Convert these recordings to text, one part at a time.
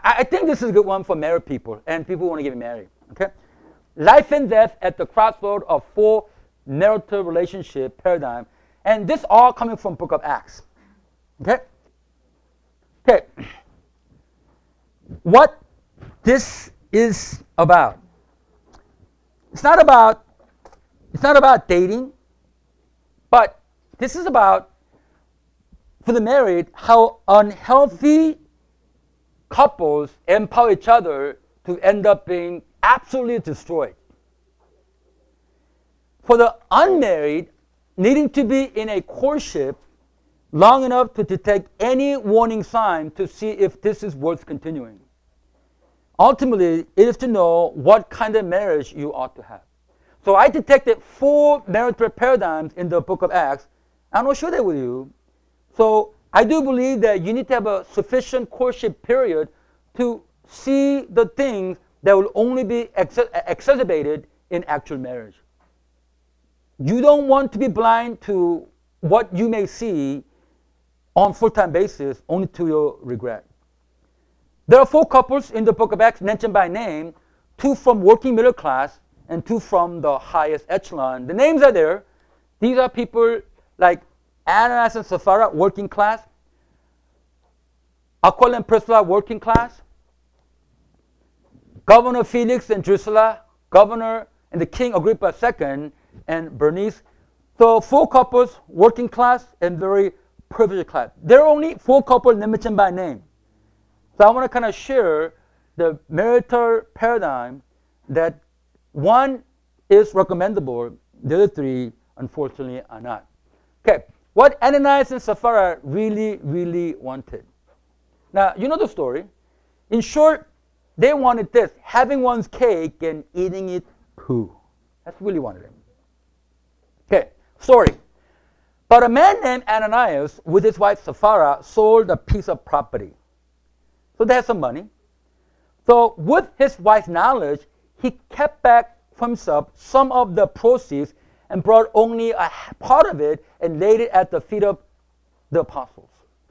I think this is a good one for married people and people who want to get married. Okay, life and death at the crossroad of four marital relationship paradigm, and this all coming from Book of Acts. Okay. Okay. What this is about? It's not about dating, but this is about, for the married, how unhealthy couples empower each other to end up being absolutely destroyed. For the unmarried, needing to be in a courtship long enough to detect any warning sign to see if this is worth continuing. Ultimately, it is to know what kind of marriage you ought to have. So I detected 4 marital paradigms in the book of Acts. I'm going to share that with you. So I do believe that you need to have a sufficient courtship period to see the things that will only be exacerbated in actual marriage. You don't want to be blind to what you may see on full-time basis, only to your regret. There are 4 couples in the book of Acts mentioned by name, 2 from working middle class and 2 from the highest echelon. The names are there. These are people like Ananias and Sapphira, working class. Aquila and Priscilla, working class. Governor Felix and Drusilla, governor and the king Agrippa II, and Bernice. So 4 couples, working class and very privileged class. There are only 4 couples mentioned by name. So I want to kind of share the marital paradigm that one is recommendable, the other 3, unfortunately, are not. Okay, what Ananias and Sapphira really, really wanted. Now, you know the story. In short, they wanted this, having one's cake and eating it too. That's really wanted it. Okay, story. But a man named Ananias with his wife Sapphira sold a piece of property. So they had some money. So with his wife's knowledge, he kept back for himself some of the proceeds and brought only a part of it and laid it at the feet of the apostles.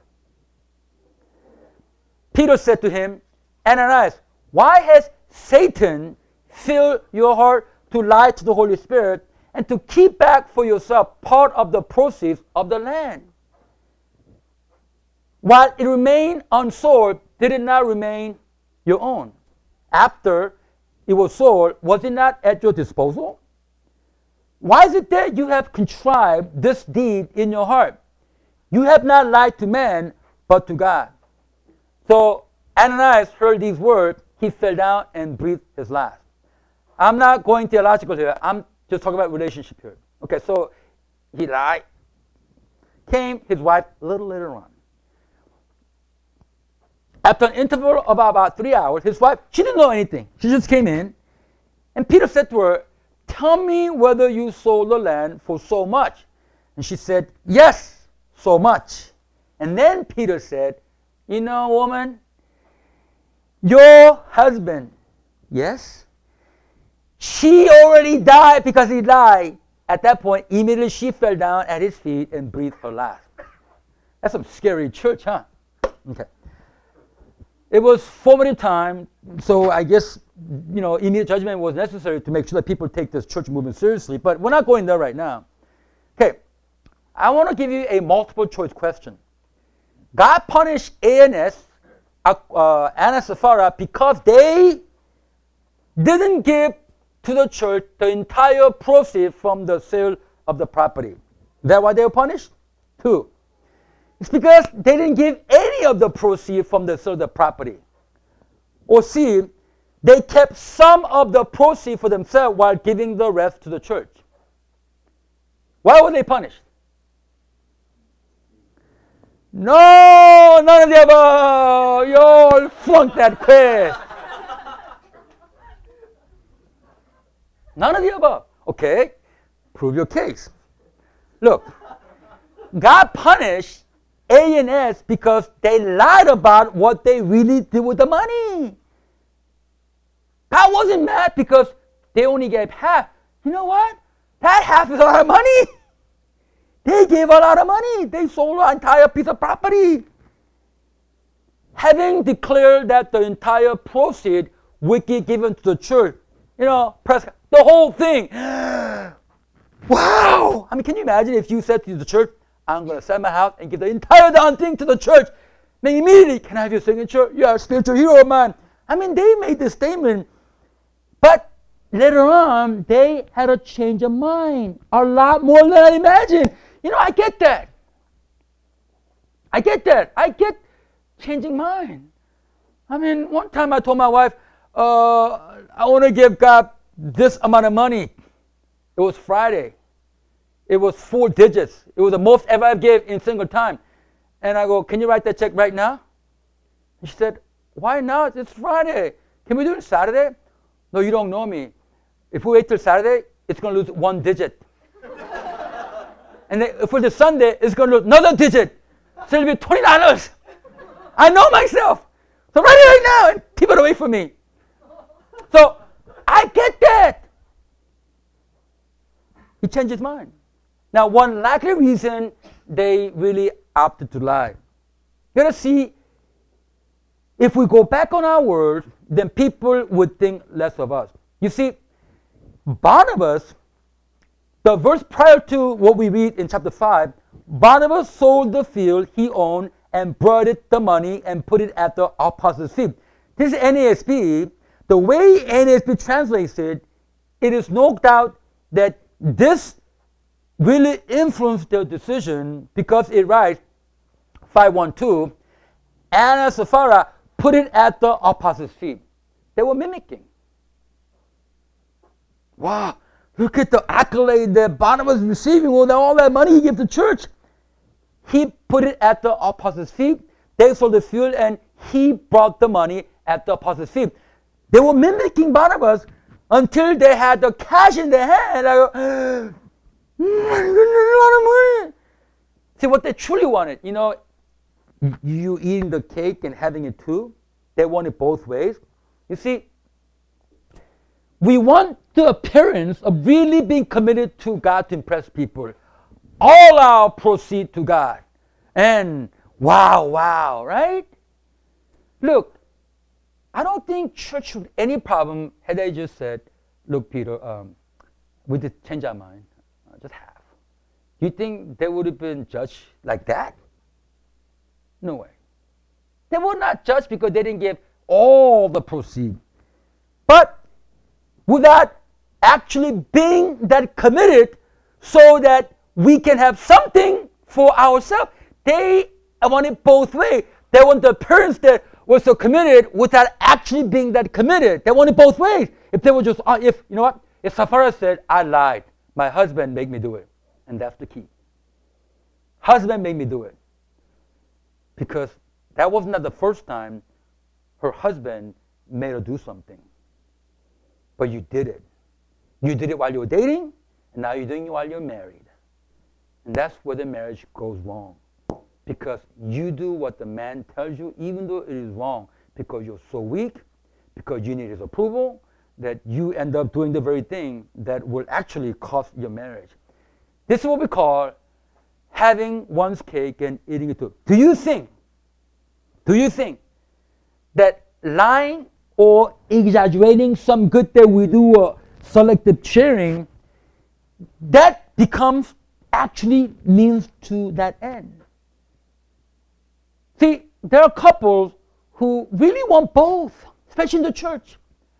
Peter said to him, Ananias, why has Satan filled your heart to lie to the Holy Spirit and to keep back for yourself part of the proceeds of the land? While it remained unsold, did it not remain your own? After it was sold, was it not at your disposal? Why is it that you have contrived this deed in your heart? You have not lied to man, but to God. So Ananias heard these words. He fell down and breathed his last. I'm not going theological here. I'm just talking about relationship here. Okay, so he lied. Came his wife a little later on. After an interval of about 3 hours, his wife, she didn't know anything. She just came in. And Peter said to her, tell me whether you sold the land for so much. And she said, yes, so much. And then Peter said, you know, woman, your husband, yes, she already died because he lied. At that point, immediately she fell down at his feet and breathed her last. That's some scary church, huh? Okay. It was formative time, so I guess, you know, immediate judgment was necessary to make sure that people take this church movement seriously, but we're not going there right now. Okay, I want to give you a multiple choice question. God punished Ananias and Sapphira because they didn't give to the church the entire proceeds from the sale of the property. Is that why they were punished? 2. It's because they didn't give any of the proceeds from the sale of the property. Or C, they kept some of the proceeds for themselves while giving the rest to the church. Why were they punished? No, none of the above. You all flunked that quiz. None of the above. Okay, prove your case. Look, God punished A&S because they lied about what they really did with the money. God wasn't mad because they only gave half. You know what? That half is a lot of money. They gave a lot of money. They sold an entire piece of property. having declared that the entire proceed would be given to the church, press the whole thing. Wow! I mean, can you imagine if you said to the church, I'm going to sell my house and give the entire darn thing to the church? Then immediately, can I have your signature? You're a spiritual hero of mine. I mean, they made this statement, but later on, they had a change of mind. A lot more than I imagined. I get that. I get changing mind. I mean, one time I told my wife, I want to give God this amount of money. It was Friday. It was 4 digits. It was the most ever I've given in a single time. And I go, can you write that check right now? And she said, why not? It's Friday. Can we do it Saturday? No, you don't know me. If we wait till Saturday, it's going to lose 1 digit. And then if it's Sunday, it's going to lose another digit. So it'll be $20. I know myself. So write it right now and keep it away from me. So I get that. He changed his mind. Now, one likely reason they really opted to lie. You got to see, if we go back on our word, then people would think less of us. You see, Barnabas, the verse prior to what we read in chapter 5, Barnabas sold the field he owned and brought it the money and put it at the apostles' feet. This is NASB. The way NASB translates it, it is no doubt that this really influenced their decision, because it writes, 5:1-2, Anna and Sapphira put it at the apostles' feet. They were mimicking. Wow, look at the accolade that Barnabas is receiving, all that money he gave to church. He put it at the apostles' feet. They sold the field and he brought the money at the apostles' feet. They were mimicking Barnabas until they had the cash in their hand. I go, a lot of money. See, what they truly wanted, you eating the cake and having it too, they want it both ways. You see, we want the appearance of really being committed to God to impress people. All our proceed to God. And wow, right? Look, I don't think church would any problem had they just said, look, Peter, we did change our mind. Just half. Do you think they would have been judged like that? No way. They were not judged because they didn't give all the proceeds. But without actually being that committed so that we can have something for ourselves, they want it both ways. They want the appearance that was so committed without actually being that committed. They want it both ways. If they were just, if Sapphira said, I lied, my husband made me do it. And that's the key. Husband made me do it. Because that was not the first time her husband made her do something. But you did it. You did it while you were dating, and now you're doing it while you're married. And that's where the marriage goes wrong. Because you do what the man tells you, even though it is wrong, because you're so weak, because you need his approval, that you end up doing the very thing that will actually cost your marriage. This is what we call having one's cake and eating it too. Do you think that lying or exaggerating some good that we do or selective sharing, that becomes actually means to that end? See, there are couples who really want both, especially in the church.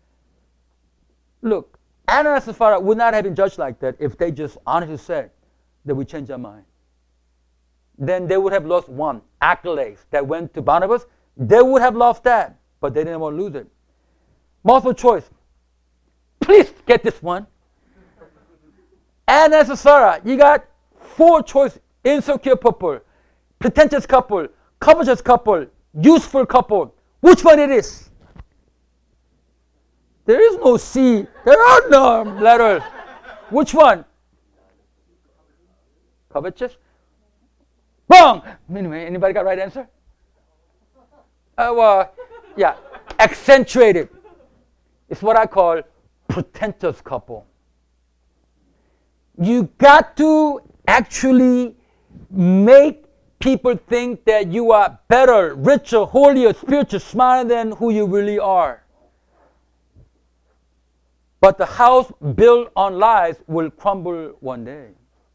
Look, Anna and Sapphira would not have been judged like that if they just honestly said that we changed our mind. Then they would have lost one, accolades that went to Barnabas. They would have lost that, but they didn't want to lose it. Multiple choice. Please get this one. Anna and Sapphira, you got 4 choices. Insecure couple, pretentious couple, covetous couple, useful couple. Which one it is? There is no C. There are no letters. Which one? Covetous? Wrong. Anyway, anybody got right answer? Accentuated. It's what I call pretentious couple. You got to actually make people think that you are better, richer, holier, spiritual, smarter than who you really are. But the house built on lies will crumble one day.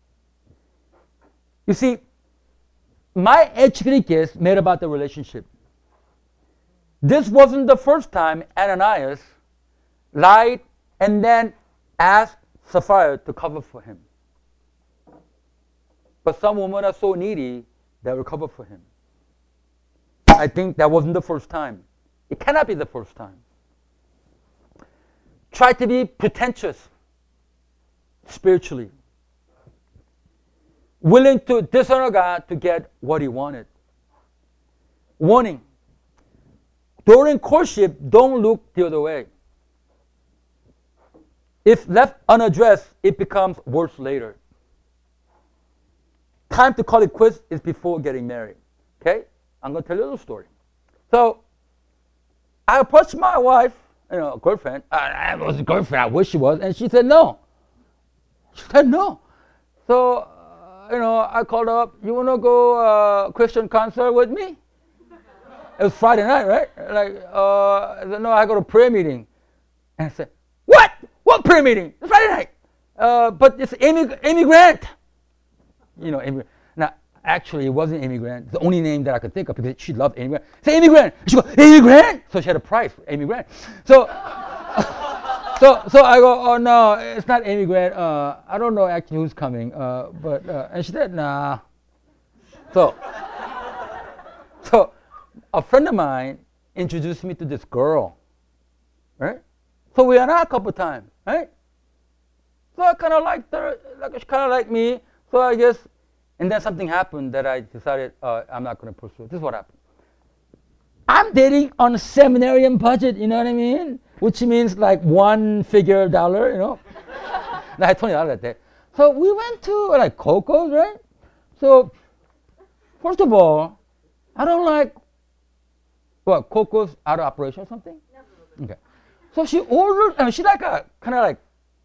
You see, my educated guess made about the relationship. This wasn't the first time Ananias lied and then asked Sapphira to cover for him. But some women are so needy that will cover for him. I think that wasn't the first time. It cannot be the first time. Try to be pretentious spiritually. Willing to dishonor God to get what he wanted. Warning. During courtship, don't look the other way. If left unaddressed, it becomes worse later. Time to call it quits is before getting married. Okay? I'm going to tell you a little story. So, I approached my wife, girlfriend. I wasn't girlfriend, I wish she was. And she said no. She said no. So, I called her up. You want to go Christian concert with me? It was Friday night, right? I said, no, I go to prayer meeting. And I said, what? What prayer meeting? It's Friday night. But it's Amy Grant. Amy Grant. Now, actually, it wasn't Amy Grant. It's the only name that I could think of because she loved Amy Grant. Say Amy Grant. She goes, Amy Grant? So she had a prize for Amy Grant. So, so I go, oh, no, it's not Amy Grant. I don't know actually who's coming. And she said, nah. So a friend of mine introduced me to this girl, right? So we went out a couple times, right? So I kind of liked her, she kind of liked me. So I guess, and then something happened that I decided I'm not going to pursue. This is what happened. I'm dating on a seminarian budget, you know what I mean? Which means like $1 dollar, Now I had $20 that day. So we went to like Coco's, right? So first of all, I don't like, what, Coco's out of operation or something? No. Okay. So she ordered, she's like a kind of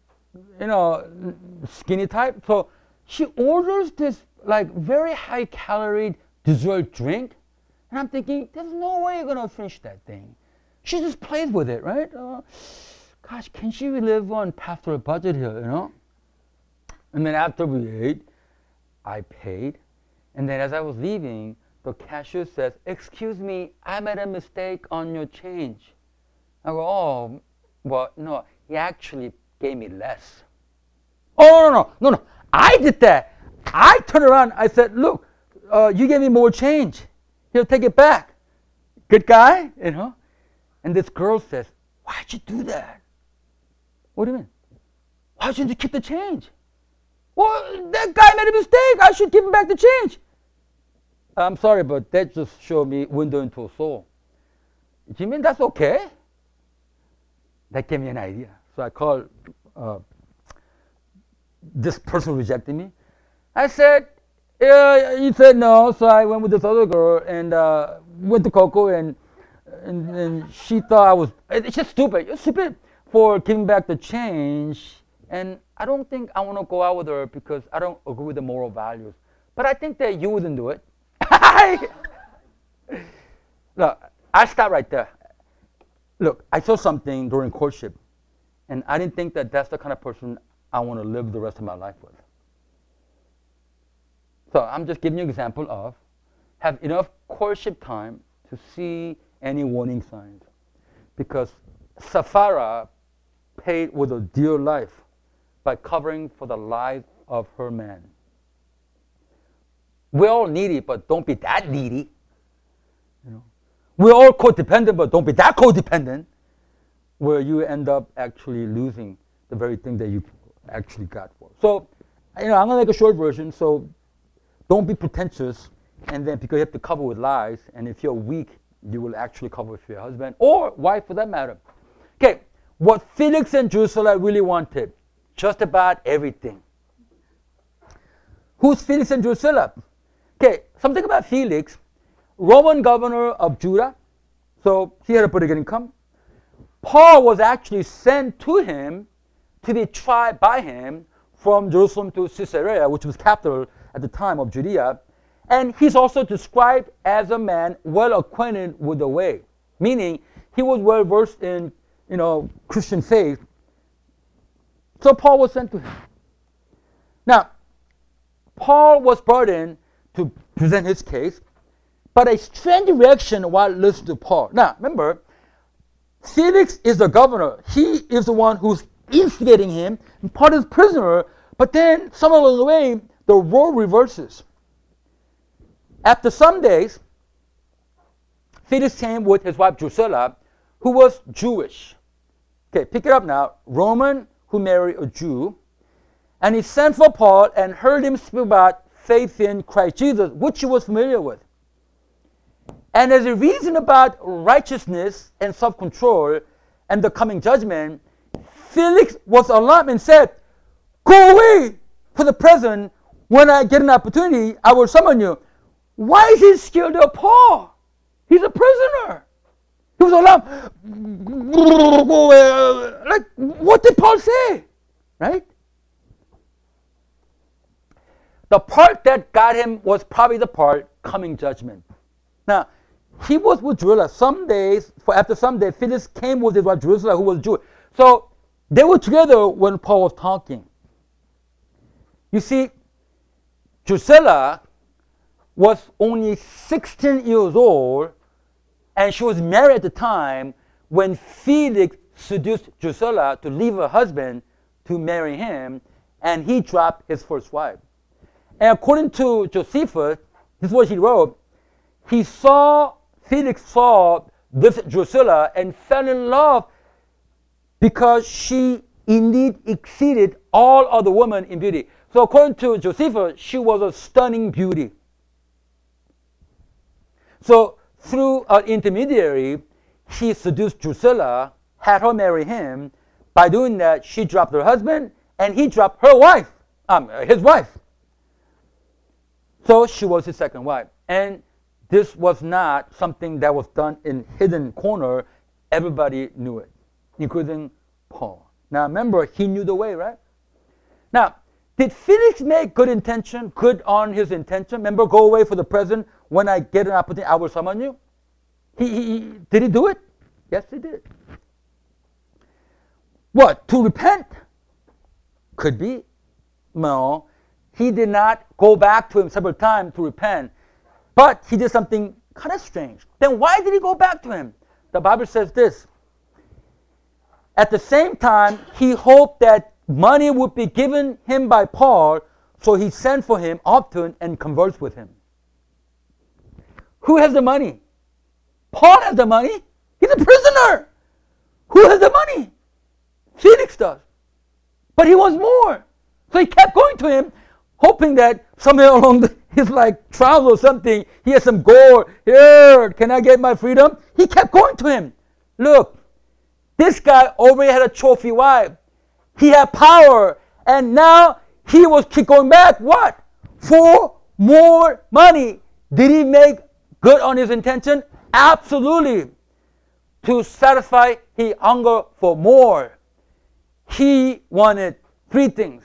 like, skinny type. So she orders this like very high calorie dessert drink. And I'm thinking, there's no way you're going to finish that thing. She just plays with it, right? Gosh, can she live on pastoral budget here, And then after we ate, I paid. And then as I was leaving, the cashier says, excuse me, I made a mistake on your change. I go, oh, well, no, he actually gave me less. Oh, no, I did that. I turned around, I said, look, you gave me more change. He'll take it back. Good guy, And this girl says, why'd you do that? What do you mean? Why shouldn't you keep the change? Well, that guy made a mistake. I should give him back the change. I'm sorry, but that just showed me window into a soul. Do you mean that's okay? That gave me an idea. So I called this person who rejected me. I said, yeah, he said no. So I went with this other girl and went to Coco, and she thought I was, it's just stupid. You're stupid for giving back the change. And I don't think I want to go out with her because I don't agree with the moral values. But I think that you wouldn't do it. Look, I'll stop right there. Look, I saw something during courtship, and I didn't think that that's the kind of person I want to live the rest of my life with. So I'm just giving you an example of have enough courtship time to see any warning signs. Because Sapphira paid with a dear life by covering for the life of her man. We're all needy, but don't be that needy. We're all codependent, but don't be that codependent, where you end up actually losing the very thing that you actually got for. So, I'm going to make a short version. So, don't be pretentious, and then because you have to cover with lies, and if you're weak, you will actually cover for your husband or wife for that matter. Okay, what Felix and Drusilla really wanted, just about everything. Who's Felix and Drusilla? Okay, something about Felix, Roman governor of Judah, so he had a pretty good income. Paul was actually sent to him to be tried by him from Jerusalem to Caesarea, which was capital at the time of Judea. And he's also described as a man well acquainted with the way, meaning he was well versed in, Christian faith. So Paul was sent to him. Now, Paul was brought in to present his case, but a strange reaction while listening to Paul. Now, remember, Felix is the governor. He is the one who's instigating him, and Paul is prisoner, but then somewhere along the way, the role reverses. After some days, Felix came with his wife Drusilla, who was Jewish. Okay, pick it up now. Roman who married a Jew. And he sent for Paul and heard him speak about faith in Christ Jesus, which he was familiar with. And as a reason about righteousness and self-control and the coming judgment, Felix was alarmed and said, "Go away for the present. When I get an opportunity, I will summon you." Why is he scared of Paul? He's a prisoner. He was alarmed. Go away. Like, what did Paul say? Right? The part that got him was probably the part coming judgment. Now, he was with Drusilla. After some days, Felix came with his wife Drusilla, who was Jewish. So they were together when Paul was talking. You see, Drusilla was only 16 years old, and she was married at the time when Felix seduced Drusilla to leave her husband to marry him, and he dropped his first wife. And according to Josephus, this is what he wrote, Felix saw this Drusilla and fell in love because she indeed exceeded all other women in beauty. So according to Josephus, she was a stunning beauty. So through an intermediary, he seduced Drusilla, had her marry him. By doing that, she dropped her husband, and he dropped his wife. So she was his second wife. And this was not something that was done in hidden corner. Everybody knew it, including Paul. Now remember, he knew the way, right? Now, did Felix make good on his intention? Remember, go away for the present. When I get an opportunity, I will summon you. Did he do it? Yes, he did. What? To repent? Could be. No. He did not go back to him several times to repent. But he did something kind of strange. Then why did he go back to him? The Bible says this. At the same time, he hoped that money would be given him by Paul, so he sent for him often and conversed with him. Who has the money? Paul has the money. He's a prisoner. Who has the money? Felix does. But he wants more. So he kept going to him, hoping that somewhere along his trials or something, he has some gold. Here, can I get my freedom? He kept going to him. Look, this guy already had a trophy wife. He had power, and now he was keep going back. What? For more money. Did he make good on his intention? Absolutely. To satisfy his hunger for more. He wanted three things.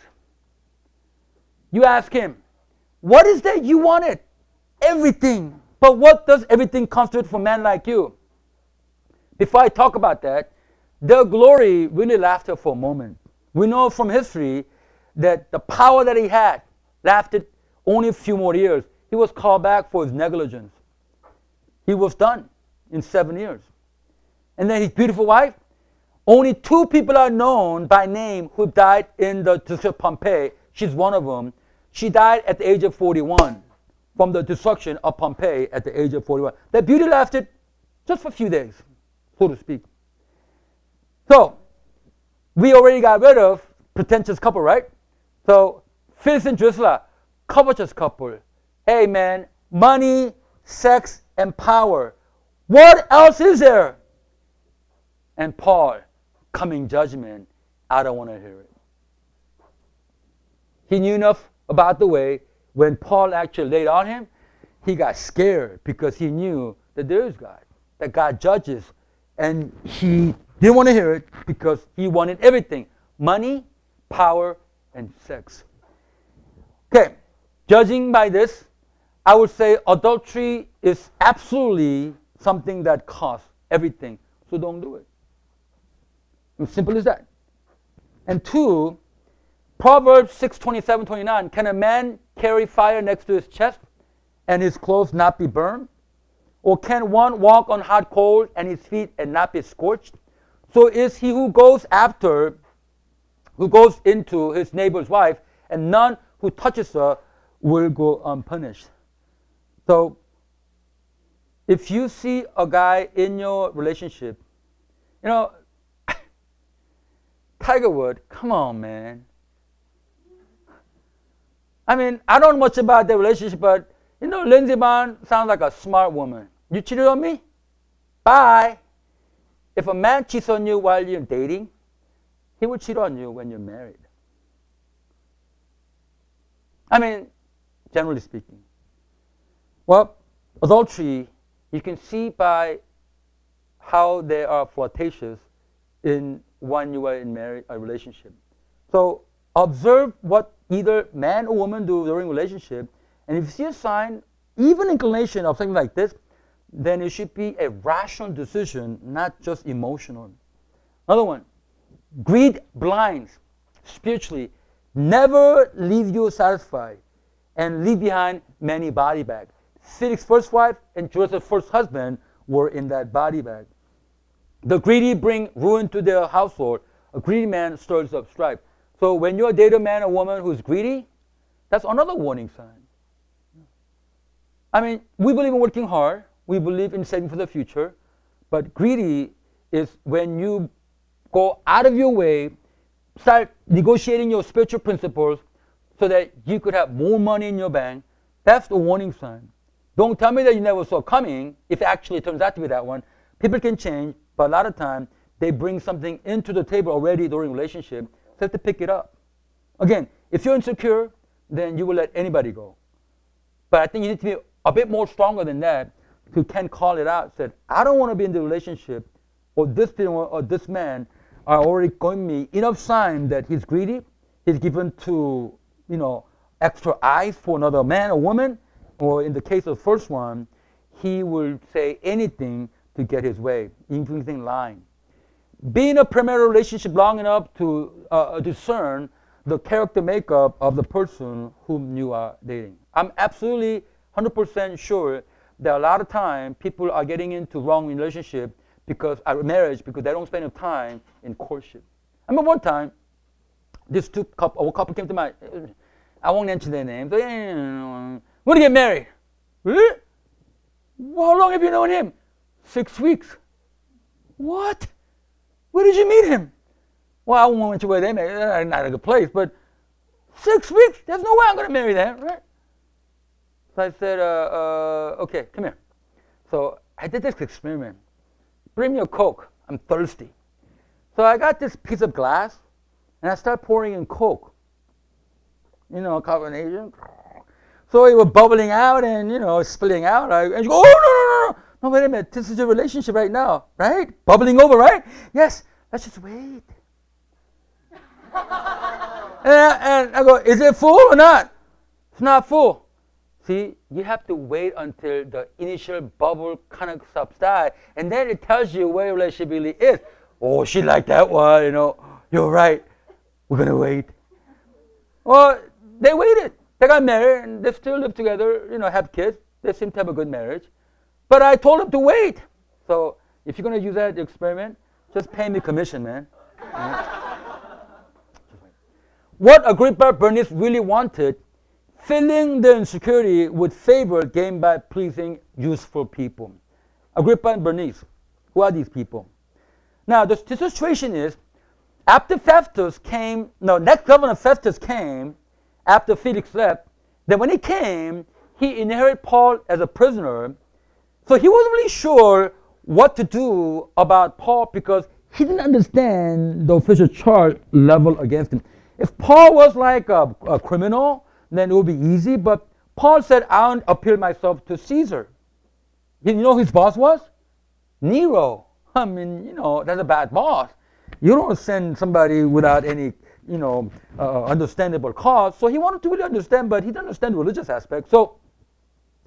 You ask him, what is that you wanted? Everything. But what does everything constitute for a man like you? Before I talk about that, their glory really lasted for a moment. We know from history that the power that he had lasted only a few more years. He was called back for his negligence. He was done in 7 years. And then his beautiful wife, only 2 people are known by name who died in the destruction of Pompeii. She's one of them. She died at the age of 41 from the destruction of Pompeii at the age of 41. That beauty lasted just for a few days, so to speak. So, we already got rid of pretentious couple, right? So, Felix and Drusilla, covetous couple. Hey man, money, sex, and power. What else is there? And Paul, coming judgment, I don't want to hear it. He knew enough about the way. When Paul actually laid on him, he got scared because he knew that there is God, that God judges. And he didn't want to hear it because he wanted everything. Money, power, and sex. Okay, judging by this, I would say adultery is absolutely something that costs everything. So don't do it. As simple as that. And two, Proverbs 6:27-29, can a man carry fire next to his chest and his clothes not be burned? Or can one walk on hot coals and his feet and not be scorched? So is he who goes into his neighbor's wife, and none who touches her will go unpunished. So if you see a guy in your relationship, Tiger Woods, come on, man. I mean, I don't know much about their relationship, but Lindsey Vonn sounds like a smart woman. You cheated on me? Bye. If a man cheats on you while you're dating, he will cheat on you when you're married. I mean, generally speaking. Well, adultery, you can see by how they are flirtatious when you are in a relationship. So observe what either man or woman do during relationship, and if you see a sign, even inclination of something like this, then it should be a rational decision, not just emotional. Another one, greed blinds spiritually, never leave you satisfied, and leave behind many body bags. Felix's first wife and Joseph's first husband were in that body bag. The greedy bring ruin to their household. A greedy man stirs up strife. So when you date a man or woman who's greedy, that's another warning sign. I mean, we believe in working hard. We believe in saving for the future. But greedy is when you go out of your way, start negotiating your spiritual principles so that you could have more money in your bank. That's the warning sign. Don't tell me that you never saw coming if it actually turns out to be that one. People can change, but a lot of time they bring something into the table already during relationship, so you have to pick it up. Again, if you're insecure, then you will let anybody go. But I think you need to be a bit more stronger than that to can call it out. Said, I don't want to be in the relationship, or this man are already giving me enough sign that he's greedy. He's given to extra eyes for another man or woman, or in the case of the first one, he will say anything to get his way, including lying. Be in a primary relationship long enough to discern the character makeup of the person whom you are dating. I'm absolutely 100% sure that a lot of time people are getting into wrong relationship marriage because they don't spend enough time in courtship. I remember one time, this couple came to my, I won't mention their names. Want to get married? Really? Well, how long have you known him? 6 weeks. What? Where did you meet him? Well, I won't mention where they met. Not a good place, but 6 weeks? There's no way I'm going to marry that, right? So I said, okay, come here. So I did this experiment. Bring me a Coke. I'm thirsty. So I got this piece of glass, and I started pouring in Coke. Carbonation. So it was bubbling out and, spilling out. And you go, oh, no. No, wait a minute. This is a relationship right now, right? Bubbling over, right? Yes. Let's just wait. and I go, is it full or not? It's not full. See, you have to wait until the initial bubble kind of subsides, and then it tells you where your relationship really is. Oh, she liked that one, You're right. We're going to wait. Well, they waited. They got married, and they still live together, have kids. They seem to have a good marriage. But I told them to wait. So if you're going to use that experiment, just pay me commission, man. What Agrippa Bernice really wanted, filling the insecurity with favor gained by pleasing useful people. Agrippa and Bernice, who are these people? Now, the situation is, after next governor Festus came, after Felix left, then when he came, he inherited Paul as a prisoner. So he wasn't really sure what to do about Paul because he didn't understand the official charge level against him. If Paul was like a criminal, then it would be easy. But Paul said, I don't appeal myself to Caesar. You know who his boss was? Nero. I mean, that's a bad boss. You don't send somebody without any, understandable cause. So he wanted to really understand, but he didn't understand the religious aspect. So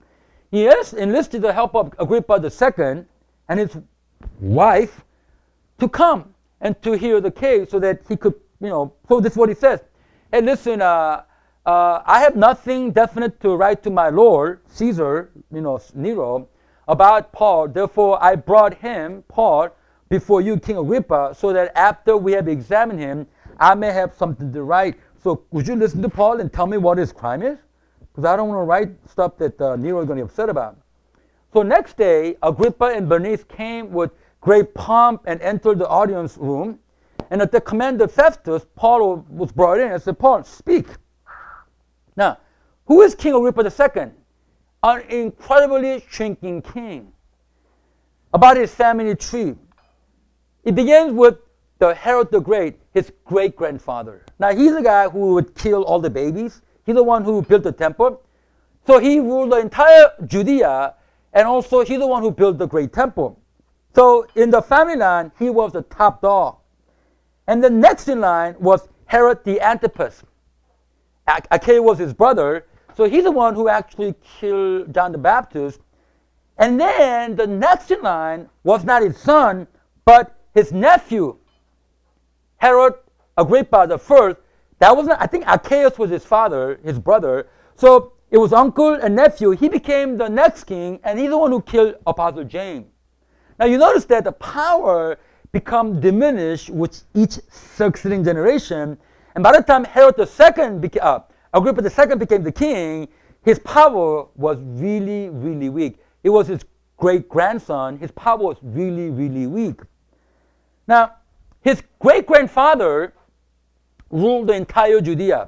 he enlisted the help of Agrippa II and his wife to come and to hear the case so that he could, so this is what he says. Hey, listen, I have nothing definite to write to my Lord, Caesar, Nero, about Paul. Therefore, I brought him, Paul, before you, King Agrippa, so that after we have examined him, I may have something to write. So would you listen to Paul and tell me what his crime is? Because I don't want to write stuff that Nero is going to be upset about. So next day, Agrippa and Bernice came with great pomp and entered the audience room. And at the command of Festus, Paul was brought in and said, Paul, speak. Now, who is King Agrippa II? An incredibly shrinking king. About his family tree. It begins with the Herod the Great, his great-grandfather. Now, he's the guy who would kill all the babies. He's the one who built the temple. So he ruled the entire Judea, and also he's the one who built the great temple. So in the family line, he was the top dog. And the next in line was Herod the Antipas. Archelaus was his brother, so he's the one who actually killed John the Baptist. And then the next in line was not his son, but his nephew, Herod Agrippa the First. That wasn't, I think Archelaus was his father, his brother. So it was uncle and nephew. He became the next king, and he's the one who killed Apostle James. Now you notice that the power become diminished with each succeeding generation. And by the time Herod II, Agrippa II became the king, his power was really, really weak. It was his great-grandson. His power was really, really weak. Now, his great-grandfather ruled the entire Judea,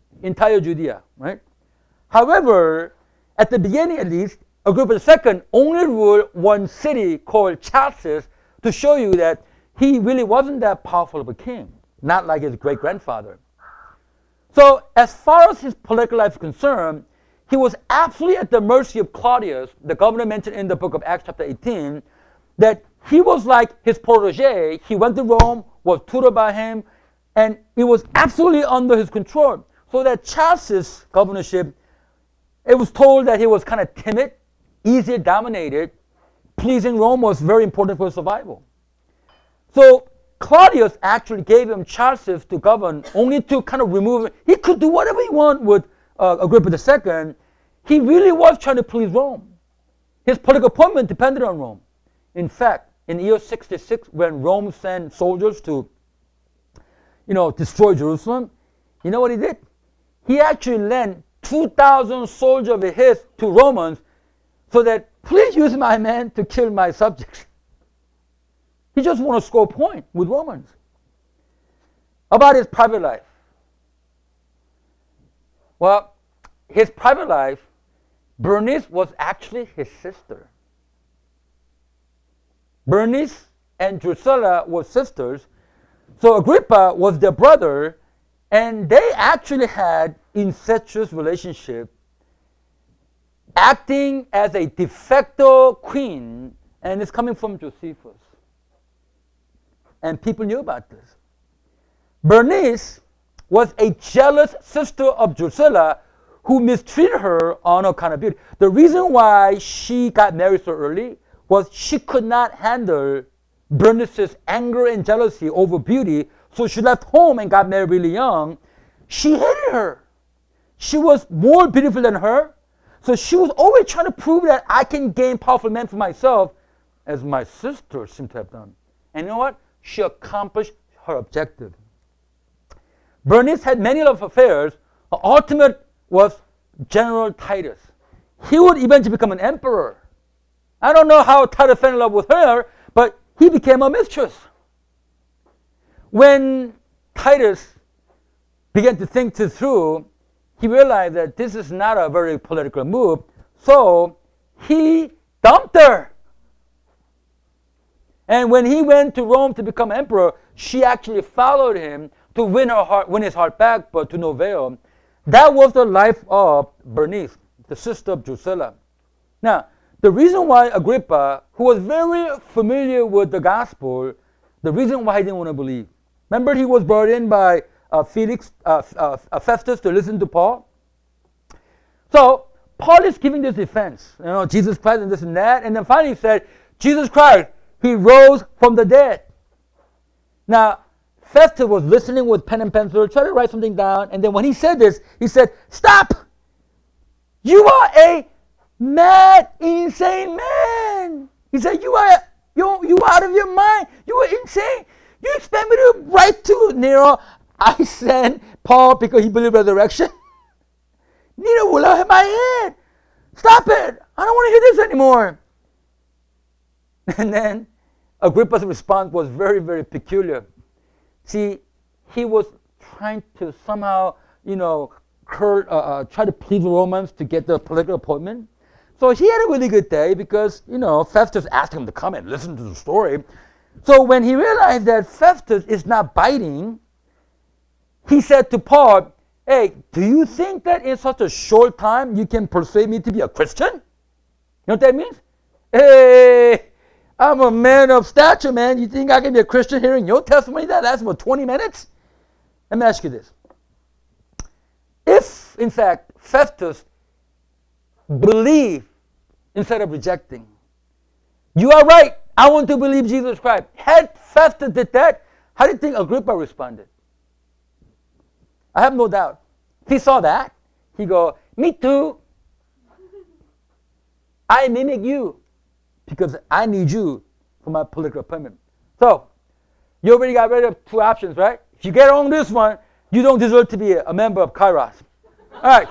right? However, at the beginning at least, Agrippa II only ruled one city called Chalcis to show you that he really wasn't that powerful of a king, not like his great-grandfather. So as far as his political life is concerned, he was absolutely at the mercy of Claudius, the governor mentioned in the book of Acts chapter 18, that he was like his protege. He went to Rome, was tutored by him, and it was absolutely under his control. So that Chalcis governorship, it was told that he was kind of timid, easily dominated. Pleasing Rome was very important for his survival. So Claudius actually gave him Chalcis to govern, only to kind of remove it. He could do whatever he wanted with Agrippa II. He really was trying to please Rome. His political appointment depended on Rome. In fact, in the year 66, when Rome sent soldiers to, destroy Jerusalem, you know what he did? He actually lent 2,000 soldiers of his to Romans so that, please use my men to kill my subjects. He just wanted to score a point with Romans. About his private life. Well, his private life, Bernice was actually his sister. Bernice and Drusilla were sisters. So Agrippa was their brother, and they actually had incestuous relationship, acting as a de facto queen, and it's coming from Josephus. And people knew about this. Bernice was a jealous sister of Drusilla who mistreated her on account of beauty. The reason why she got married so early was she could not handle Bernice's anger and jealousy over beauty, so she left home and got married really young. She hated her. She was more beautiful than her, so she was always trying to prove that I can gain powerful men for myself, as my sister seemed to have done. And you know what? She accomplished her objective. Bernice had many love affairs. Her ultimate was General Titus. He would eventually become an emperor. I don't know how Titus fell in love with her, but he became a mistress. When Titus began to think this through, he realized that this is not a very political move, so he dumped her. And when he went to Rome to become emperor, she actually followed him to win his heart back, but to no avail. That was the life of Bernice, the sister of Drusilla. Now, the reason why Agrippa, who was very familiar with the gospel, the reason why he didn't want to believe. Remember, he was brought in by Festus to listen to Paul. So Paul is giving this defense, Jesus Christ and this and that, and then finally he said, Jesus Christ, he rose from the dead. Now, Festus was listening with pen and pencil, trying to write something down, and then when he said this, he said, stop! You are a mad, insane man. He said, you are out of your mind. You are insane. You expect me to write to Nero, I sent Paul because he believed resurrection? Nero will have my head. Stop it. I don't want to hear this anymore. And then Agrippa's response was very, very peculiar. See, he was trying to somehow, try to please the Romans to get the political appointment. So he had a really good day because, Festus asked him to come and listen to the story. So when he realized that Festus is not biting, he said to Paul, hey, do you think that in such a short time you can persuade me to be a Christian? You know what that means? Hey, I'm a man of stature, man. You think I can be a Christian hearing your testimony that lasts for 20 minutes? Let me ask you this. If, in fact, Festus believed instead of rejecting, you are right, I want to believe Jesus Christ. Had Festus did that, how do you think Agrippa responded? I have no doubt. If he saw that, he go, me too. I mimic you because I need you for my political appointment. So, you already got rid of two options, right? If you get on this one, you don't deserve to be a member of Kairos. All right.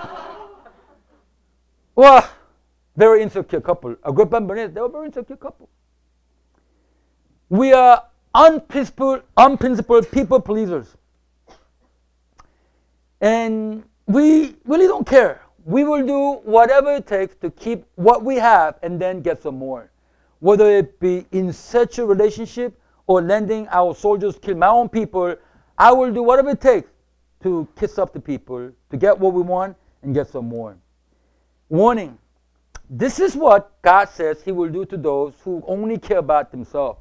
Well, very insecure couple. Agrippa and Bernice, they were a very insecure couple. We are unprincipled people pleasers. And we really don't care. We will do whatever it takes to keep what we have and then get some more. Whether it be in such a relationship or lending our soldiers kill my own people, I will do whatever it takes to kiss up the people, to get what we want and get some more. Warning, this is what God says he will do to those who only care about themselves.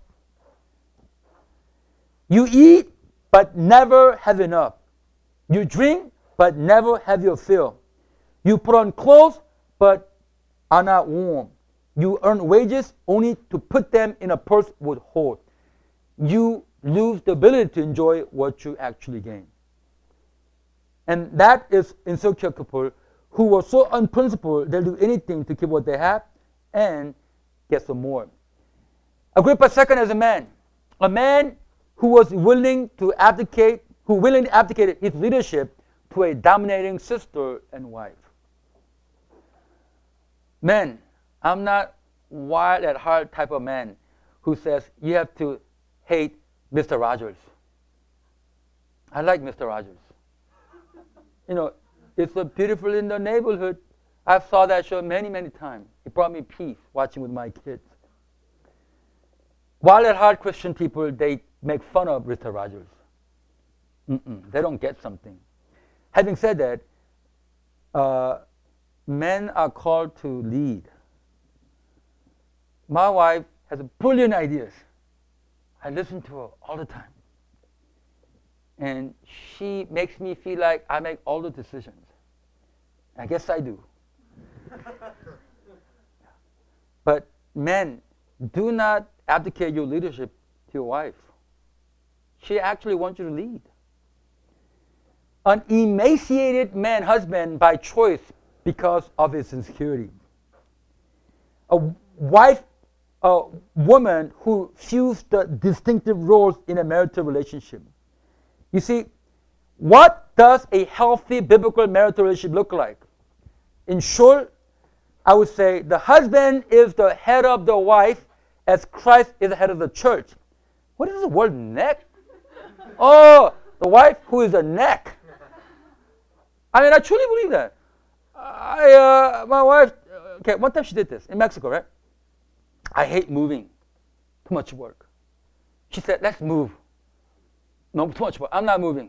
You eat, but never have enough. You drink, but never have your fill. You put on clothes, but are not warm. You earn wages only to put them in a purse with holes. You lose the ability to enjoy what you actually gain. And that is insecure couple who were so unprincipled they'll do anything to keep what they have and get some more. Agrippa II is a man who was willing to abdicate, who willingly abdicated his leadership to a dominating sister and wife. Men, I'm not wild at heart type of man who says you have to hate Mr. Rogers. I like Mr. Rogers. It's a beautiful in the neighborhood. I saw that show many, many times. It brought me peace watching with my kids. Wild at heart Christian people, they make fun of Mr. Rogers. They don't get something. Having said that, men are called to lead. My wife has brilliant ideas. I listen to her all the time. And she makes me feel like I make all the decisions. I guess I do. But men, do not abdicate your leadership to your wife. She actually wants you to lead. An emaciated husband by choice because of his insecurity. A woman who fused the distinctive roles in a marital relationship. You see, what does a healthy biblical marital relationship look like? In short, I would say the husband is the head of the wife as Christ is the head of the church. What is the word neck? Oh, the wife who is the neck. I truly believe that. My wife, one time she did this in Mexico, right? I hate moving. Too much work. She said, let's move. No, too much work. I'm not moving.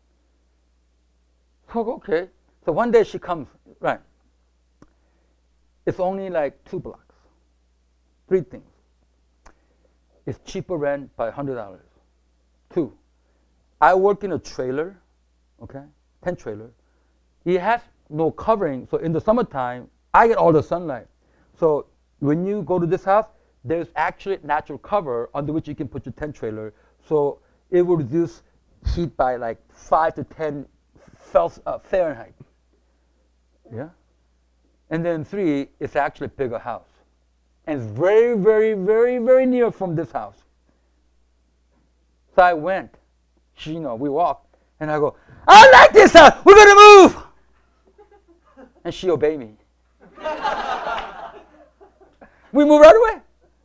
So, okay. So one day she comes, right. It's only like 2 blocks. 3 things. It's cheaper rent by $100. 2, I work in a trailer, okay, tent trailer. It has no covering, so in the summertime, I get all the sunlight. So when you go to this house, there's actually natural cover under which you can put your tent trailer. So it will reduce heat by like 5 to 10 Fahrenheit. Yeah? And then 3, it's actually a bigger house. And it's very, very, very, very near from this house. So I went. We walked. And I go, I like this house. We're going to move. And she obeyed me. We moved right away.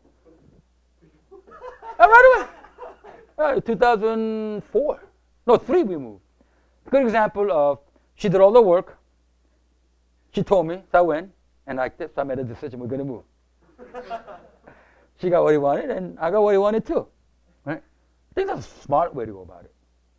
Right away. 2004. No, 3 we moved. Good example of she did all the work. She told me, so I went, and like this, I made a decision, we're going to move. She got what he wanted, and I got what he wanted too. Right? I think that's a smart way to go about it.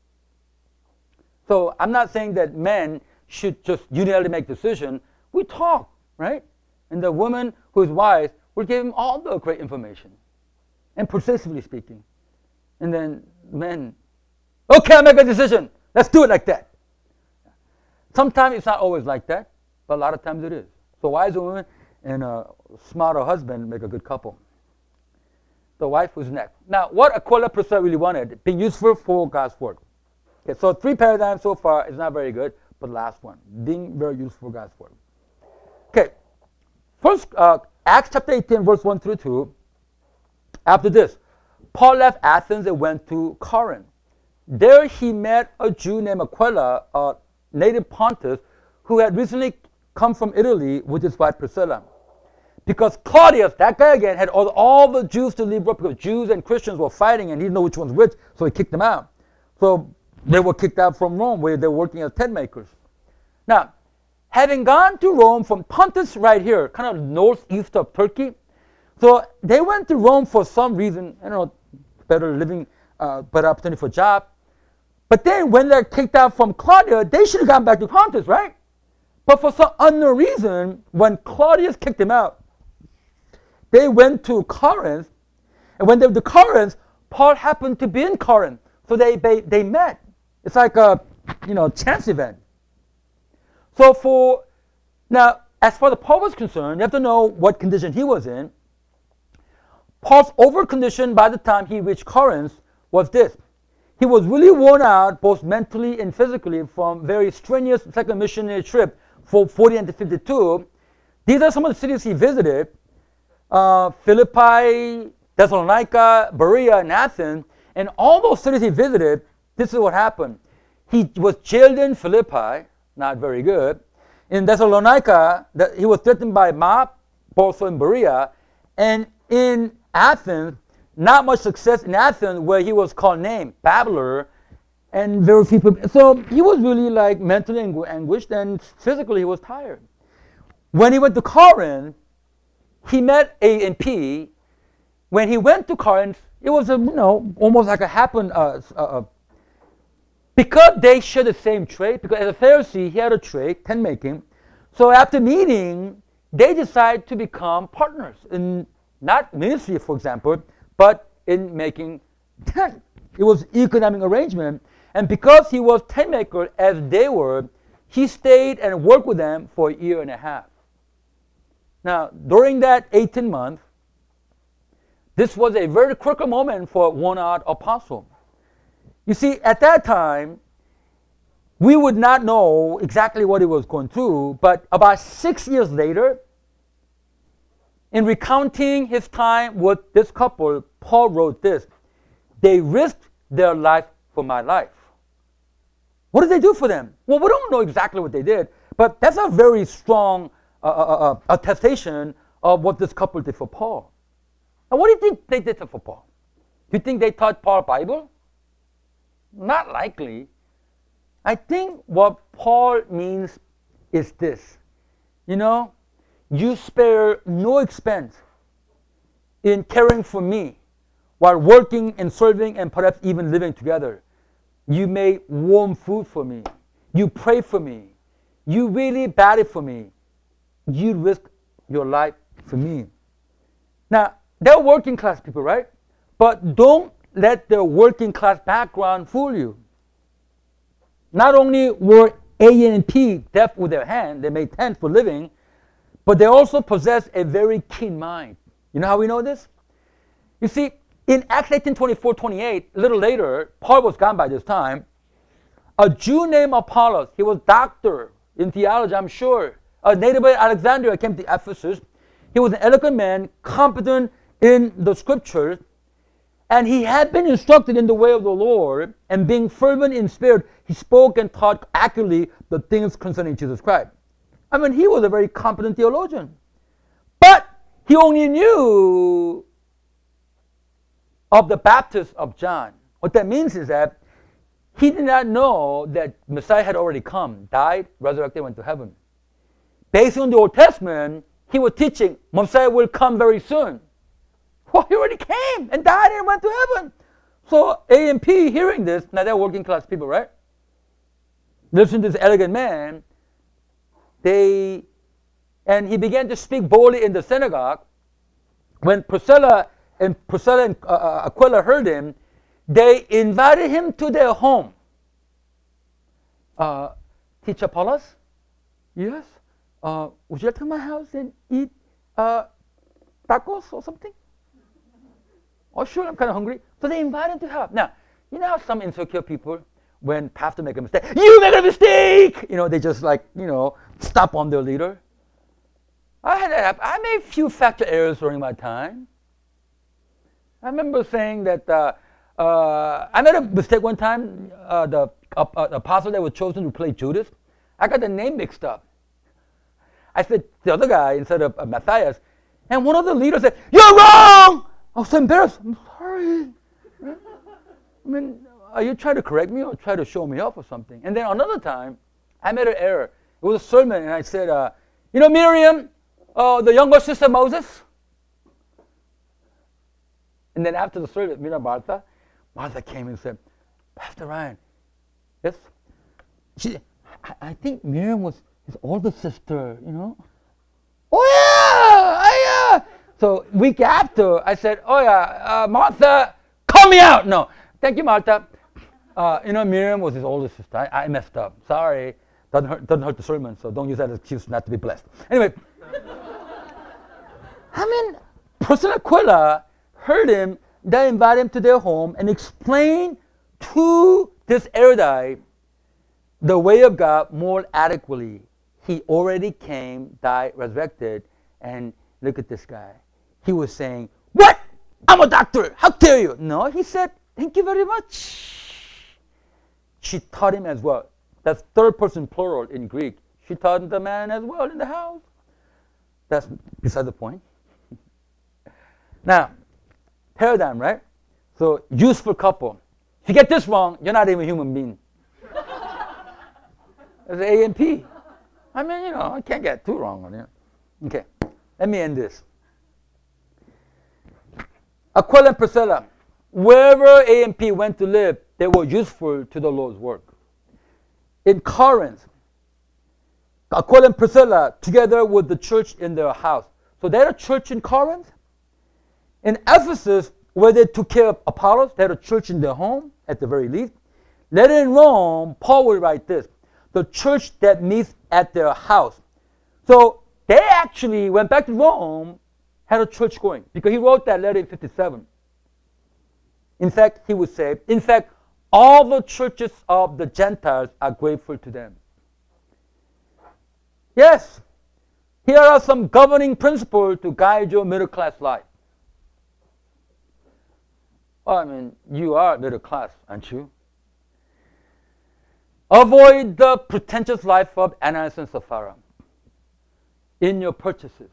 So I'm not saying that men should just unilaterally make decisions. We talk, right? And the woman who is wise will give him all the great information, and persuasively speaking. And then men, okay, I'll make a decision. Let's do it like that. Sometimes it's not always like that, but a lot of times it is. So wise woman and a smarter husband make a good couple. The wife was next. Now, what Aquila Priscilla really wanted, being useful for God's work. Okay, so 3 paradigms so far is not very good, but the last one, being very useful for God's work. Okay, first, Acts chapter 18, verse 1 through 2. After this, Paul left Athens and went to Corinth. There he met a Jew named Aquila, a native Pontus, who had recently come from Italy with his wife Priscilla. Because Claudius, that guy again, had all the Jews to leave Rome because Jews and Christians were fighting and he didn't know which one's which, so he kicked them out. So they were kicked out from Rome where they were working as tent makers. Now, having gone to Rome from Pontus right here, kind of northeast of Turkey, so they went to Rome for some reason, I don't know, better living, better opportunity for a job. But then when they're kicked out from Claudia, they should have gone back to Pontus, right? But for some unknown reason, when Claudius kicked them out, they went to Corinth. And when they went to Corinth, Paul happened to be in Corinth. So they met. It's like a chance event. So now, as far as Paul was concerned, you have to know what condition he was in. Paul's over condition by the time he reached Corinth was this. He was really worn out both mentally and physically from very strenuous second missionary trip for 40 to 52. These are some of the cities he visited. Philippi, Thessalonica, Berea, and Athens. And all those cities he visited, this is what happened. He was jailed in Philippi, not very good. In Thessalonica, he was threatened by mob, also in Berea. And in Athens, not much success in Athens, where he was called named babbler, and very few people. So he was really like mentally anguished, and physically he was tired. When he went to Corinth, he met A and P. When he went to Corinth, it was almost like a happened because they shared the same trade. Because as a Pharisee, he had a trade, tent making. So after meeting, they decided to become partners in not ministry, for example, but in making tent. It was economic arrangement. And because he was tent maker as they were, he stayed and worked with them for a year and a half. Now, during that 18 months, this was a very critical moment for one-eyed apostle. You see, at that time, we would not know exactly what he was going through, but about 6 years later, in recounting his time with this couple, Paul wrote this. They risked their life for my life. What did they do for them? Well, we don't know exactly what they did, but that's a very strong attestation of what this couple did for Paul. Now, what do you think they did for Paul? Do you think they taught Paul Bible? Not likely. I think what Paul means is this. You spare no expense in caring for me while working and serving and perhaps even living together. You made warm food for me. You prayed for me. You really battled for me. You risked your life for me. Now, they're working class people, right? But don't let their working class background fool you. Not only were A and P deaf with their hand, they made tents for living, but they also possess a very keen mind. You know how we know this? You see, in Acts 18:24-28, a little later, Paul was gone by this time. A Jew named Apollos, he was doctor in theology, I'm sure. A native of Alexandria, came to Ephesus. He was an eloquent man, competent in the scriptures, and he had been instructed in the way of the Lord, and being fervent in spirit, he spoke and taught accurately the things concerning Jesus Christ. I mean, he was a very competent theologian. But he only knew of the baptism of John. What that means is that he did not know that Messiah had already come, died, resurrected, went to heaven. Based on the Old Testament, he was teaching Messiah will come very soon. Well, he already came and died and went to heaven. So A and P hearing this, now they're working class people, right? Listen to this elegant man. And he began to speak boldly in the synagogue. When Priscilla and Aquila heard him, they invited him to their home. Teacher Apollos? Yes? Would you like to come to my house and eat tacos or something? Oh, sure, I'm kind of hungry. So they invited him to help. Now, you know how some insecure people, when pastor make a mistake, you make a mistake! They just stop on their leader. I had that happen. I made a few factual errors during my time. I remember saying that I made a mistake one time. The apostle that was chosen to play Judas, I got the name mixed up. I said the other guy instead of Matthias, and one of the leaders said, "You're wrong!" I was so embarrassed. I'm sorry. I mean, are you trying to correct me or try to show me off or something? And then another time, I made an error. It was a sermon, and I said, Miriam, the younger sister Moses? And then after the service, Martha came and said, Pastor Ryan, yes? I think Miriam was his older sister, Oh, yeah! So week after, I said, Martha, call me out! No, thank you, Martha. Miriam was his older sister. I messed up. Sorry. Doesn't hurt the sermon, so don't use that as an excuse not to be blessed. Anyway, Priscilla and Aquila heard him. They invited him to their home and explained to this erudite the way of God more adequately. He already came, died, resurrected, and look at this guy. He was saying, "What? I'm a doctor. How dare you?" No, he said, "Thank you very much." She taught him as well. That's third person plural in Greek. She taught the man as well in the house. That's beside the point. Now, paradigm, right? So, useful couple. If you get this wrong, you're not even a human being. That's A and P. I can't get too wrong on it. Okay, let me end this. Aquila and Priscilla, wherever A and P went to live, they were useful to the Lord's work. In Corinth, Aquila and Priscilla, together with the church in their house. So they had a church in Corinth. In Ephesus, where they took care of Apollos, they had a church in their home, at the very least. Later in Rome, Paul would write this, the church that meets at their house. So they actually went back to Rome, had a church going, because he wrote that letter in 57. In fact, he would say, all the churches of the Gentiles are grateful to them. Yes, here are some governing principles to guide your middle class life. You are middle class, aren't you? Avoid the pretentious life of Ananias and Sapphira in your purchases.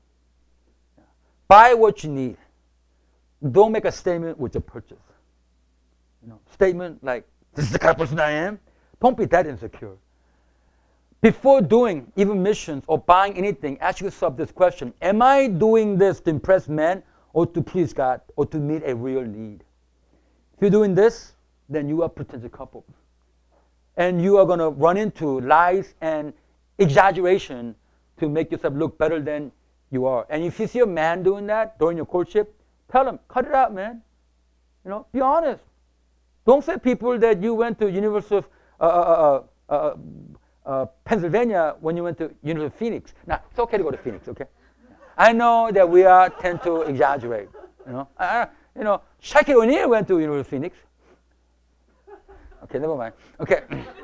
Buy what you need. Don't make a statement with your purchase. Statement like, this is the kind of person I am. Don't be that insecure. Before doing even missions or buying anything, ask yourself this question. Am I doing this to impress men or to please God or to meet a real need? If you're doing this, then you are a pretentious couple. And you are going to run into lies and exaggeration to make yourself look better than you are. And if you see a man doing that during your courtship, tell him, cut it out, man. Be honest. Don't say people that you went to University of Pennsylvania when you went to University of Phoenix. Now, it's okay to go to Phoenix, okay? I know that we are tend to exaggerate, Shaquille O'Neal went to University of Phoenix. Okay, never mind. Okay.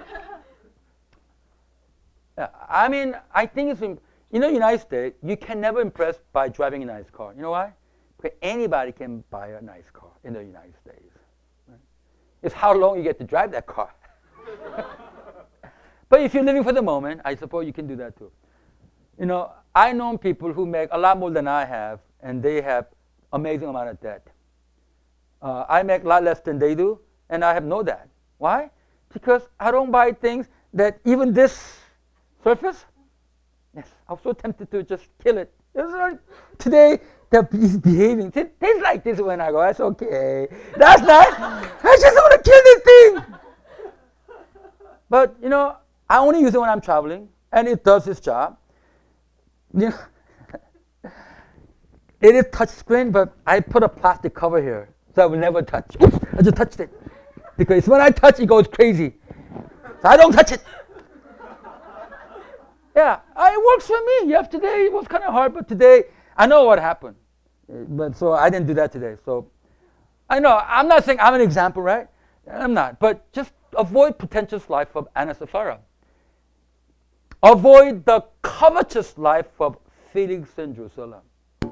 I mean, I think it's in the United States, you can never impress by driving a nice car. You know why? Because anybody can buy a nice car in the United States. Right? It's how long you get to drive that car. But if you're living for the moment, I suppose you can do that too. I know people who make a lot more than I have, and they have amazing amount of debt. I make a lot less than they do, and I have no debt. Why? Because I don't buy things that even this surface. Yes, I was so tempted to just kill it. Today, he's behaving. Things like this when I go, that's okay. That's nice. I just want to kill this thing. But, I only use it when I'm traveling, and it does its job. It is touch screen, but I put a plastic cover here, so I will never touch. Oops, I just touched it. Because when I touch, it goes crazy. So I don't touch it. Yeah, it works for me. Yesterday it was kind of hard, but today I know what happened. But so I didn't do that today. So I know, I'm not saying I'm an example, right? I'm not. But just avoid pretentious life of Anna Sapphira. Avoid the covetous life of Felix and Drusilla.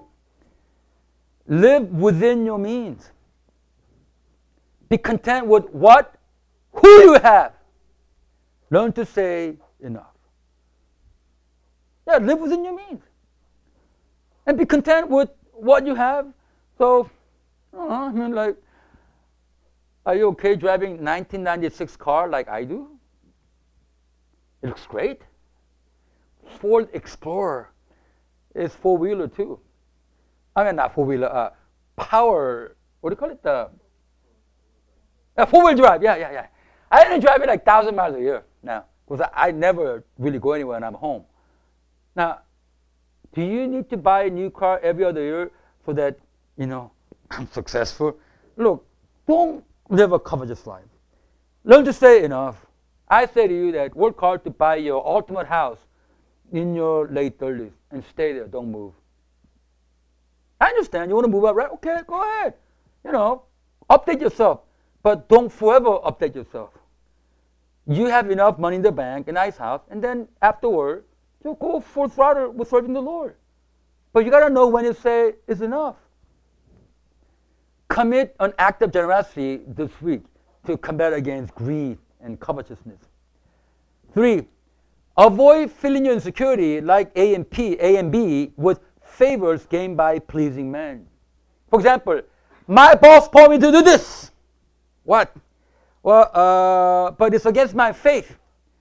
Live within your means. Be content with who you have. Learn to say enough. Yeah, live within your means. And be content with what you have. So, are you okay driving 1996 car like I do? It looks great. Ford Explorer is four-wheeler too. I mean, not four-wheeler, power, what do you call it? Four-wheel drive, yeah. I didn't drive it like 1,000 miles a year now, because I never really go anywhere when I'm home. Now, do you need to buy a new car every other year so that, I'm successful? Look, don't live a covetous life. Learn to say enough. I say to you that work hard to buy your ultimate house in your late 30s and stay there, don't move. I understand you want to move up, right? Okay, go ahead. Update yourself, but don't forever update yourself. You have enough money in the bank, a nice house, and then afterward, you go full throttle with serving the Lord. But you got to know when you say it's enough. Commit an act of generosity this week to combat against greed and covetousness. 3, avoid filling your insecurity like A and B with favors gained by pleasing men. For example, my boss told me to do this. What? Well, but it's against my faith.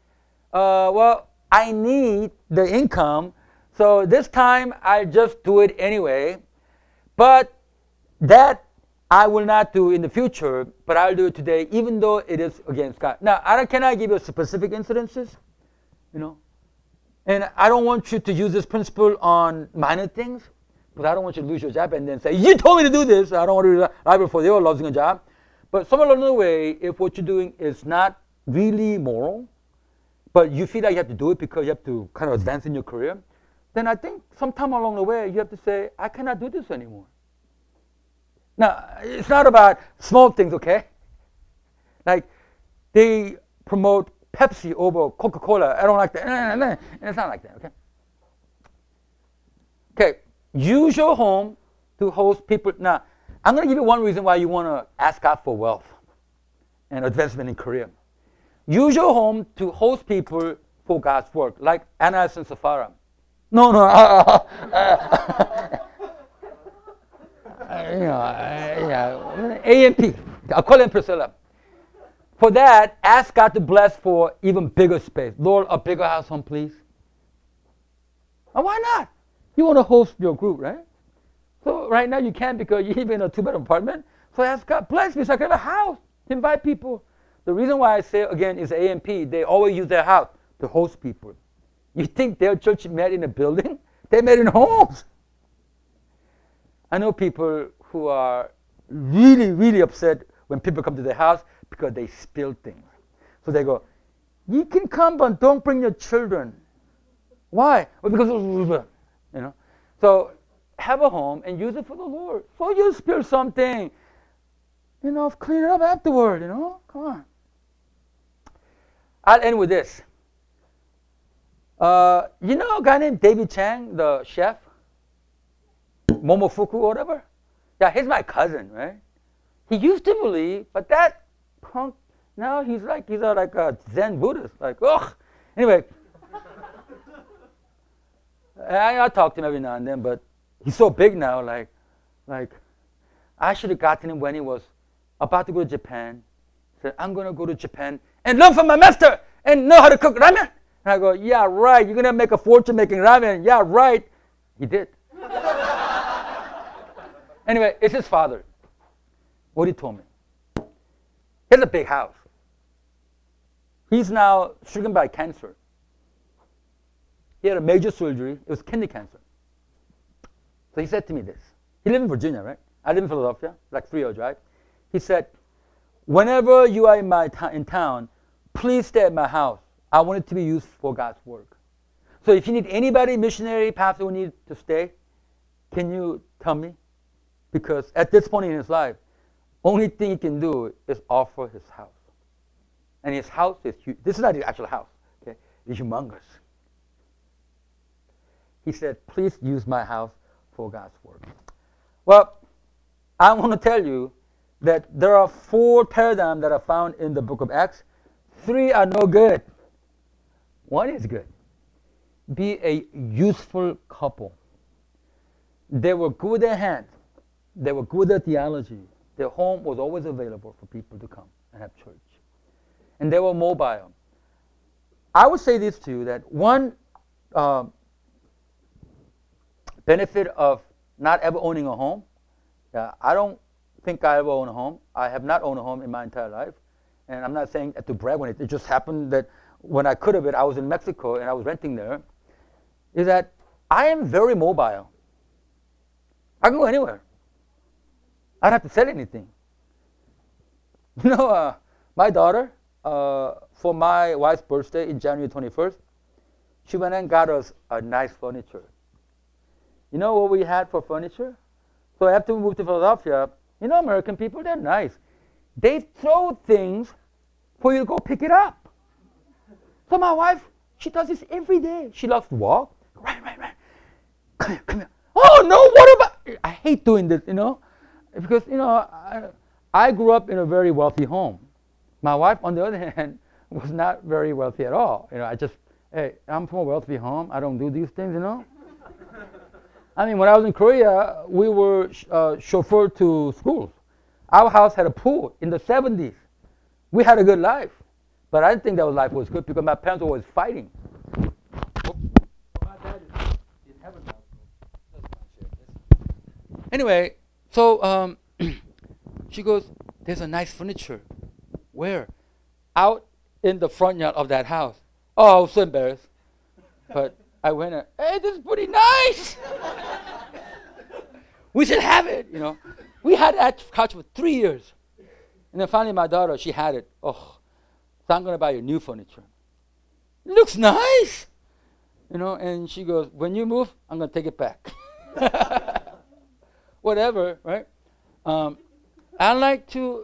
I need the income, so this time I just do it anyway. But that I will not do in the future, but I'll do it today, even though it is against God. Now, can I give you specific incidences? And I don't want you to use this principle on minor things, because I don't want you to lose your job and then say, you told me to do this. I don't want to be liable for your losing a job. But somewhere along the way, if what you're doing is not really moral, but you feel like you have to do it because you have to kind of advance in your career, then I think sometime along the way, you have to say, I cannot do this anymore. Now, it's not about small things, okay? Like, they promote Pepsi over Coca-Cola. I don't like that. And it's not like that, okay? Okay, use your home to host people. Now, I'm going to give you one reason why you want to ask God for wealth and advancement in career. Use your home to host people for God's work, like Ananias and Sapphira. No, A and P, Aquila and Priscilla. For that, ask God to bless for even bigger space. Lord, a bigger house home, please. And why not? You want to host your group, right? So right now you can't because you live in a 2-bedroom apartment. So ask God, bless me so I can have a house, invite people. The reason why I say, again, is A and P. They always use their house to host people. You think their church met in a building? They met in homes. I know people who are really, really upset when people come to their house because they spill things. So they go, You can come, but don't bring your children. Why? Well, because you know. So have a home and use it for the Lord. So you spill something, clean it up afterward. Come on. I'll end with this. A guy named David Chang, the chef, Momofuku, whatever. Yeah, he's my cousin, right? He used to believe, but that punk, now he's like a Zen Buddhist. Like, ugh. Anyway, I talk to him every now and then, but he's so big now, like I should have gotten him when he was about to go to Japan. Said, I'm going to go to Japan and learn from my master and know how to cook ramen. And I go, yeah, right. You're going to make a fortune making ramen. Yeah, right. He did. Anyway, it's his father. What he told me. He has a big house. He's now stricken by cancer. He had a major surgery. It was kidney cancer. So he said to me this. He lived in Virginia, right? I live in Philadelphia, like 3-hour drive. He said, whenever you are in town, please stay at my house. I want it to be used for God's work. So if you need anybody, missionary, pastor who need to stay, can you tell me? Because at this point in his life, only thing he can do is offer his house. And his house is huge. This is not his actual house. Okay? It's humongous. He said, please use my house for God's work. Well, I want to tell you that there are 4 paradigms that are found in the book of Acts. 3 are no good. 1 is good. Be a useful couple. They were good at hand. They were good at theology. Their home was always available for people to come and have church. And they were mobile. I would say this to you, that one benefit of not ever owning a home, I don't think I ever own a home. I have not owned a home in my entire life. And I'm not saying that to brag on it. It just happened that when I could have I was in Mexico and I was renting there, is that I am very mobile. I can go anywhere. I don't have to sell anything. My daughter, for my wife's birthday in January 21st, she went and got us a nice furniture. You know what we had for furniture? So after we moved to Philadelphia, American people, they're nice. They throw things for you to go pick it up. So my wife, she does this every day. She loves to walk. Right. Come here. Oh, no, what about... I hate doing this, because, I grew up in a very wealthy home. My wife, on the other hand, was not very wealthy at all. I'm from a wealthy home. I don't do these things, I mean, when I was in Korea, we were chauffeured to schools. Our house had a pool in the 70s. We had a good life. But I didn't think that life was good because my parents were always fighting. My dad is in heaven now. Anyway, so she goes, there's a nice furniture. Where? Out in the front yard of that house. Oh, I was so embarrassed. But I went and, hey, this is pretty nice. We should have it, We had that couch for 3 years. And then finally my daughter, she had it. Oh, so I'm going to buy you new furniture. It looks nice. And she goes, when you move, I'm going to take it back. Whatever, right? I like to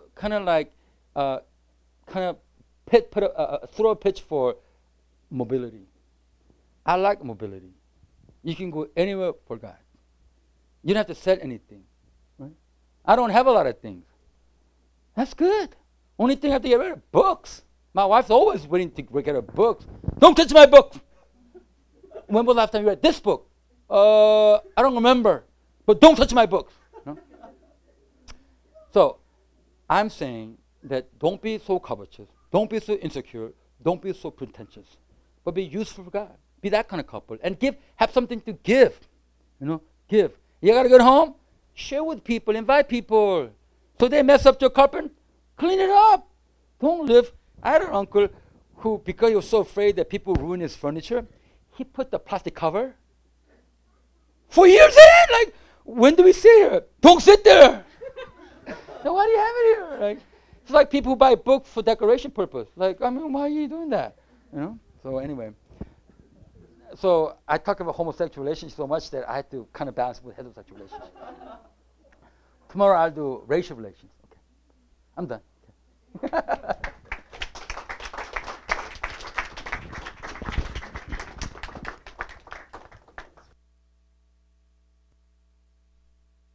throw a pitch for mobility. I like mobility. You can go anywhere for God. You don't have to sell anything. Right? I don't have a lot of things. That's good. Only thing I have to get rid of, books. My wife's always waiting to get rid of books. Don't touch my book. When was the last time you read this book? I don't remember. But don't touch my books. No? So, I'm saying that don't be so covetous. Don't be so insecure. Don't be so pretentious. But be useful for God. Be that kind of couple. And have something to give. Give. You got to go home? Share with people. Invite people. So they mess up your carpet, clean it up. Don't live. I had an uncle who, because he was so afraid that people ruin his furniture, he put the plastic cover for years in. Like, when do we sit here? Don't sit there. Now, why do you have it here? It's like people who buy books for decoration purpose. Why are you doing that? You know. So anyway, so I talk about homosexual relationship so much that I had to kind of balance with heterosexual relationship. Tomorrow I'll do racial relations. Okay, I'm done. Okay.